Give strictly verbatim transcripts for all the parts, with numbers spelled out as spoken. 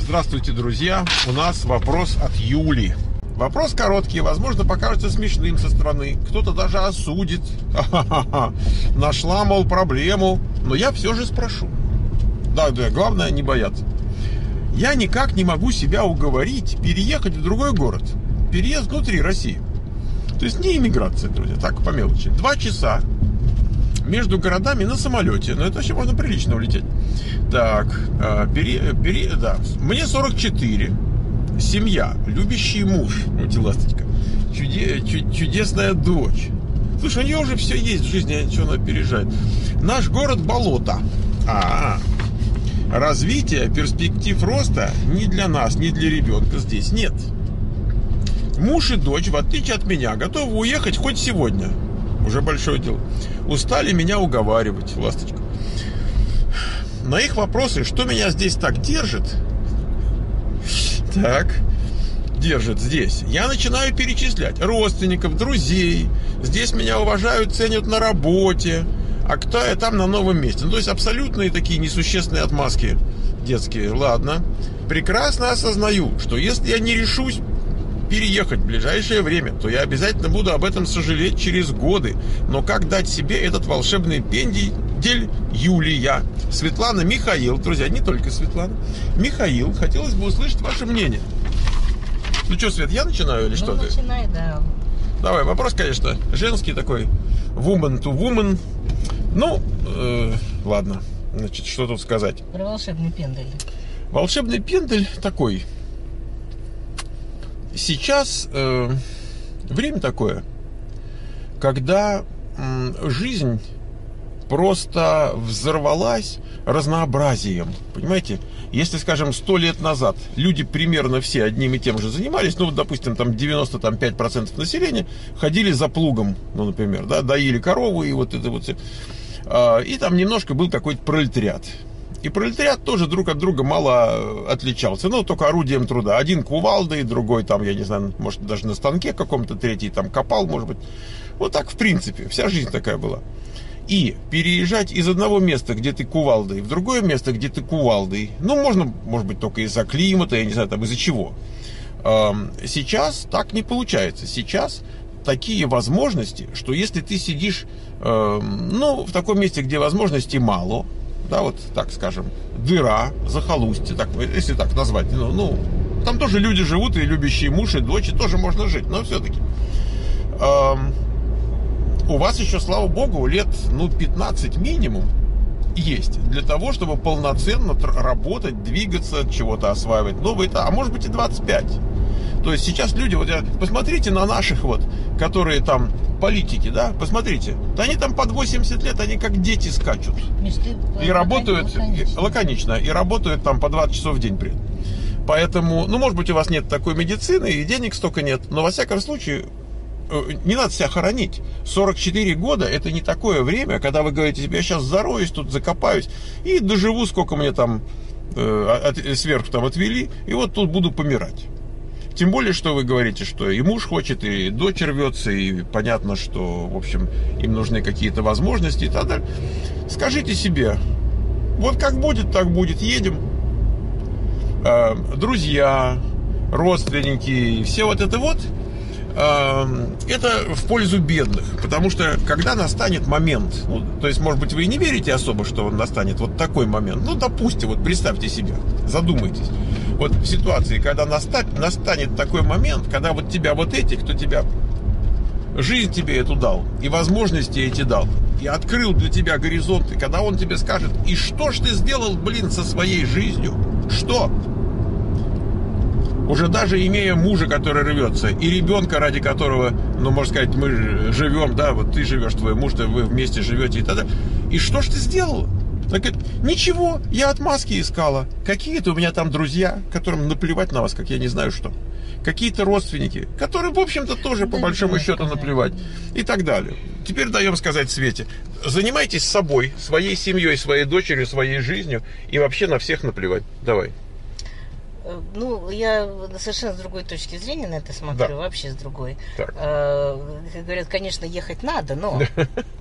Здравствуйте, друзья! У нас вопрос от Юли. Вопрос короткий, возможно, покажется смешным со стороны. Кто-то даже осудит. Ха-ха-ха. Нашла, мол, проблему. Но я все же спрошу. Да, да, главное не бояться. Я никак не могу себя уговорить переехать в другой город. Переезд внутри России. То есть не иммиграция, друзья, так по мелочи. Два часа между городами на самолете. Но это вообще можно прилично улететь. Так, пере, пере, да. Мне сорок четыре. Семья, любящий муж, вот ласточка, чуде, чуд, чудесная дочь. Слушай, у нее уже все есть в жизни, что она переезжает. Наш город болото. А, развитие, перспектив роста ни для нас, ни для ребенка здесь нет. Муж и дочь, в отличие от меня, готовы уехать хоть сегодня. Уже большое дело. Устали меня уговаривать, ласточка. На их вопросы, что меня здесь так держит, так, держит здесь, я начинаю перечислять родственников, друзей. Здесь меня уважают, ценят на работе. А кто я там на новом месте? Ну, то есть абсолютные такие несущественные отмазки детские. Ладно. Прекрасно осознаю, что если я не решусь переехать в ближайшее время, то я обязательно буду об этом сожалеть через годы. Но как дать себе этот волшебный пендель? Юлия, Светлана, Михаил, друзья, не только Светлана, Михаил, хотелось бы услышать ваше мнение. Ну что, Свет, я начинаю или что ну, ты? Начинай, да. Давай, вопрос, конечно, женский такой, woman to woman. Ну, э, ладно, значит, что тут сказать? Про волшебный пендель. Волшебный пендель такой. Сейчас э, время такое, когда э, жизнь просто взорвалась разнообразием. Понимаете? Если, скажем, сто лет назад люди примерно все одним и тем же занимались, ну, вот, допустим, там девяносто пять процентов населения ходили за плугом, ну, например, да, доили корову и вот это вот все. И там немножко был какой-то пролетариат. И пролетариат тоже друг от друга мало отличался. Ну, только орудием труда. Один кувалдой, другой там, я не знаю, может, даже на станке каком-то, третий там копал, может быть. Вот так, в принципе, вся жизнь такая была. И переезжать из одного места, где ты кувалдой, в другое место, где ты кувалдой, ну, можно, может быть, только из-за климата, я не знаю, там, из-за чего. Сейчас так не получается. Сейчас такие возможности, что если ты сидишь, ну, в таком месте, где возможностей мало, да, вот так скажем, дыра, захолустье, так, если так назвать, ну, ну, там тоже люди живут, и любящие муж, и дочь, и тоже можно жить, но все-таки. У вас еще, слава богу, лет, ну, пятнадцать минимум есть для того, чтобы полноценно работать, двигаться, чего-то осваивать новые, а может быть и двадцать пять. То есть сейчас люди, вот я, посмотрите на наших вот, которые там политики, да, посмотрите, да они там под восемьдесят лет, они как дети скачут. Мечты, и работают лаконично. лаконично, и работают там по двадцать часов в день при этом. Поэтому, ну, может быть, у вас нет такой медицины, и денег столько нет, но во всяком случае, не надо себя хоронить. сорок четыре года это не такое время, когда вы говорите себе, я сейчас зароюсь, тут закопаюсь и доживу, сколько мне там э, от, сверху там отвели, и вот тут буду помирать. Тем более, что вы говорите, что и муж хочет, и дочь рвется, и понятно, что, в общем, им нужны какие-то возможности и так далее. Скажите себе, вот как будет, так будет, едем. Э, друзья, родственники, все вот это вот, это в пользу бедных, потому что когда настанет момент, ну, то есть, может быть, вы и не верите особо, что он настанет, вот такой момент, ну, допустим, вот представьте себе, задумайтесь, вот в ситуации, когда настанет, настанет такой момент, когда вот тебя вот эти, кто тебя, жизнь тебе эту дал, и возможности эти дал, и открыл для тебя горизонты, когда он тебе скажет, и что ж ты сделал, блин, со своей жизнью, что? Уже даже имея мужа, который рвется, и ребенка, ради которого, ну, можно сказать, мы живем, да, вот ты живешь, твой муж, вы вместе живете и так далее. И что ж ты сделала? Так, ничего, я отмазки искала. Какие-то у меня там друзья, которым наплевать на вас, как я не знаю что. Какие-то родственники, которым, в общем-то, тоже, по большому счету, наплевать. И так далее. Теперь даем сказать Свете. Занимайтесь собой, своей семьей, своей дочерью, своей жизнью, и вообще на всех наплевать. Давай. Ну, я совершенно с другой точки зрения на это смотрю, да. Вообще с другой. Так. Э, говорят, конечно, ехать надо, но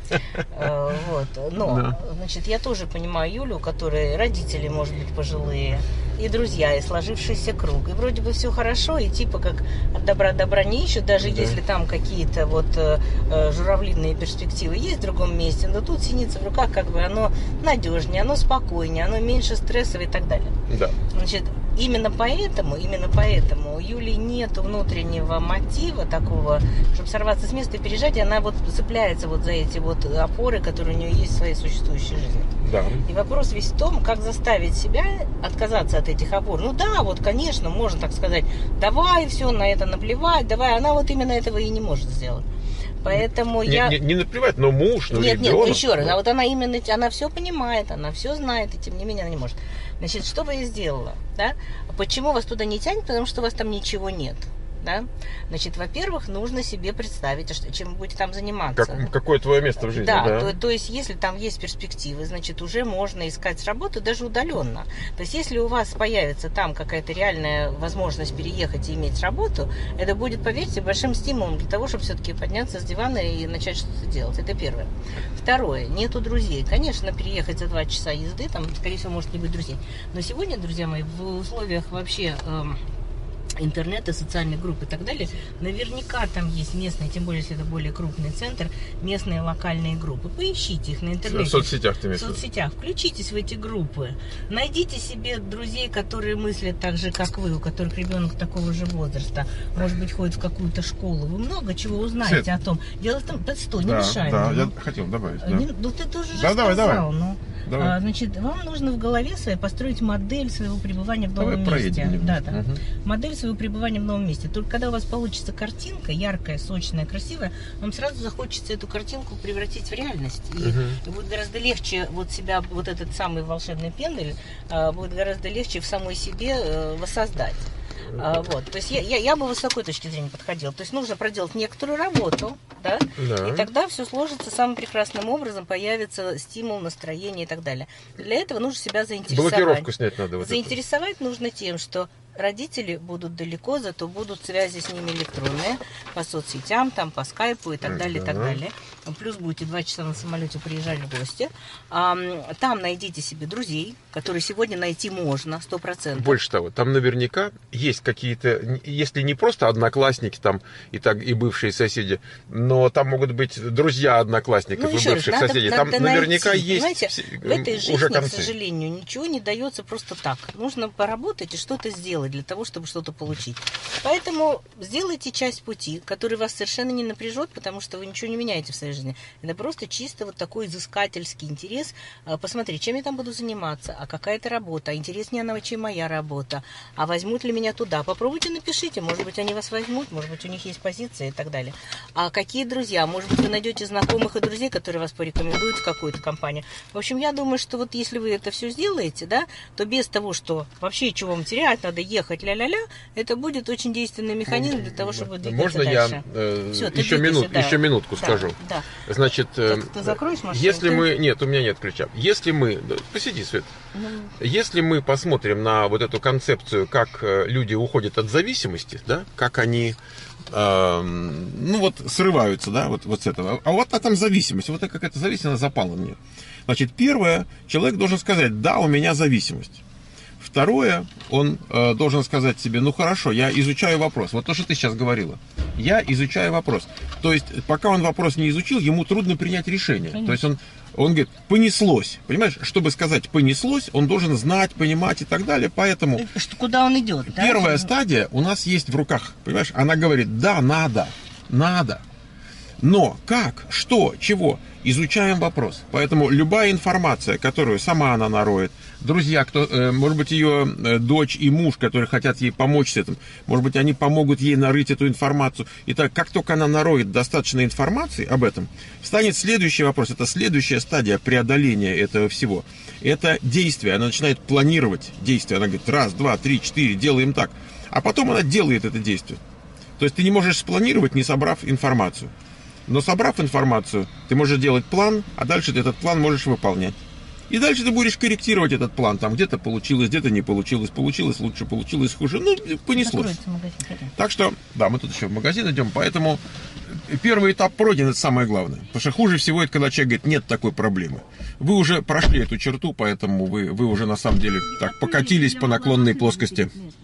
Вот. Но, значит, я тоже понимаю Юлю, у которой родители, может быть, пожилые, и друзья, и сложившийся круг. И вроде бы все хорошо, и типа как от добра добра не ищут, даже да. если там какие-то вот э, журавлиные перспективы есть в другом месте, но тут синица в руках, как бы оно надежнее, оно спокойнее, оно меньше стрессов и так далее. Да. Значит, именно поэтому, именно поэтому у Юли нет внутреннего мотива такого, чтобы сорваться с места и переезжать, и она вот цепляется вот за эти вот опоры, которые у нее есть в своей существующей жизни. Да. И вопрос весь в том, как заставить себя отказаться от этих опор. Ну да, вот, конечно, можно так сказать, давай, все, на это наплевать, давай. Она вот именно этого и не может сделать. Поэтому не, я... Не, не наплевать, но муж, но Нет, ребенок. нет, еще раз. А вот она именно, она все понимает, она все знает, и тем не менее она не может. Значит, что бы я сделала, да? Почему вас туда не тянет? Потому что у вас там ничего нет. Да? Значит, во-первых, нужно себе представить, чем вы будете там заниматься. Как, какое твое место в жизни, да? Да, то, то есть, если там есть перспективы, значит, уже можно искать работу даже удаленно. То есть, если у вас появится там какая-то реальная возможность переехать и иметь работу, это будет, поверьте, большим стимулом для того, чтобы все-таки подняться с дивана и начать что-то делать. Это первое. Второе. Нету друзей. Конечно, переехать за два часа езды, там, скорее всего, может не быть друзей. Но сегодня, друзья мои, в условиях вообще... Эм, интернета, социальных групп и так далее, наверняка там есть местные, тем более, если это более крупный центр, местные локальные группы. Поищите их на интернете. В соцсетях ты В соцсетях. Включитесь в эти группы. Найдите себе друзей, которые мыслят так же, как вы, у которых ребенок такого же возраста, может быть, ходит в какую-то школу. Вы много чего узнаете Свет. О том. Дело в том, да, стой, не да, мешай. Да, ну, я хотел добавить. Да. Не, ну, ты тоже да, же давай, сказал. Давай. Ну, Давай. А, значит, вам нужно в голове своей построить модель своего пребывания в новом Давай месте. проедем. Да, да. Угу. Модель своего пребывания в новом месте. Только когда у вас получится картинка, яркая, сочная, красивая, вам сразу захочется эту картинку превратить в реальность. И угу. будет гораздо легче вот себя, вот этот самый волшебный пендель, будет гораздо легче в самой себе воссоздать. А, вот, то есть я, я, я бы вот с такой точки зрения подходила. То есть нужно проделать некоторую работу, да, да. и тогда все сложится самым прекрасным образом, появится стимул, настроение и так далее. Для этого нужно себя заинтересовать. Блокировку снять надо. Вот заинтересовать это. нужно тем, что родители будут далеко, зато будут связи с ними электронные, по соцсетям, там, по скайпу и так далее, и так далее. Плюс будете два часа на самолете приезжать в гости. Там найдите себе друзей, которые сегодня найти можно, сто процентов. Больше того, там наверняка есть какие-то, если не просто одноклассники там и, так, и бывшие соседи, но там могут быть друзья одноклассников ну, и бывших раз, соседей. Надо, там надо наверняка найти. есть Понимаете, в этой жизни, уже к сожалению, ничего не дается просто так. Нужно поработать и что-то сделать для того, чтобы что-то получить. Поэтому сделайте часть пути, который вас совершенно не напряжет, потому что вы ничего не меняете в своей жизни. Это просто чисто вот такой изыскательский интерес. Посмотри, чем я там буду заниматься, а какая это работа, а интереснее она, чем моя работа, а возьмут ли меня туда. Попробуйте, напишите, может быть, они вас возьмут, может быть, у них есть позиция и так далее. А какие друзья? Может быть, вы найдете знакомых и друзей, которые вас порекомендуют в какую-то компанию. В общем, я думаю, что вот если вы это все сделаете, да, то без того, что вообще чего вам терять, надо ехать, ля-ля-ля, это будет очень действенный механизм для того, чтобы двигаться Можно дальше. я э, Все, еще, минут, да. еще минутку да, скажу? Да. Значит, э, ты, ты закроешь машину? Если ты... мы... Нет, у меня нет ключа. Если мы... Посиди, Свет. Ну... Если мы посмотрим на вот эту концепцию, как люди уходят от зависимости, да, как они... ну вот срываются, да, вот, вот с этого. А вот а там зависимость, вот как эта зависимость запала мне. Значит, первое, человек должен сказать, да, у меня зависимость. Второе, он э, должен сказать себе, ну хорошо, я изучаю вопрос. Вот то, что ты сейчас говорила. Я изучаю вопрос. То есть, пока он вопрос не изучил, ему трудно принять решение. Конечно. То есть, он, он говорит, понеслось. Понимаешь, чтобы сказать понеслось, он должен знать, понимать и так далее. Поэтому... Что, куда он идет? Первая да? стадия у нас есть в руках. Понимаешь, она говорит, да, надо, надо. Но как, что, чего? Изучаем вопрос. Поэтому любая информация, которую сама она нароет, друзья, кто, э, может быть, ее э, дочь и муж, которые хотят ей помочь с этим, может быть, они помогут ей нарыть эту информацию. Итак, как только она нароет достаточно информации об этом, станет следующий вопрос. Это следующая стадия преодоления этого всего. Это действие. Она начинает планировать действия. Она говорит, раз, два, три, четыре, делаем так. А потом она делает это действие. То есть ты не можешь спланировать, не собрав информацию. Но собрав информацию, ты можешь делать план, а дальше ты этот план можешь выполнять. И дальше ты будешь корректировать этот план. Там где-то получилось, где-то не получилось. Получилось лучше, получилось хуже. Ну, понеслось. Так что, да, мы тут еще в магазин идем. Поэтому первый этап пройден, это самое главное. Потому что хуже всего это, когда человек говорит, нет такой проблемы. Вы уже прошли эту черту, поэтому вы, вы уже на самом деле так покатились по наклонной плоскости.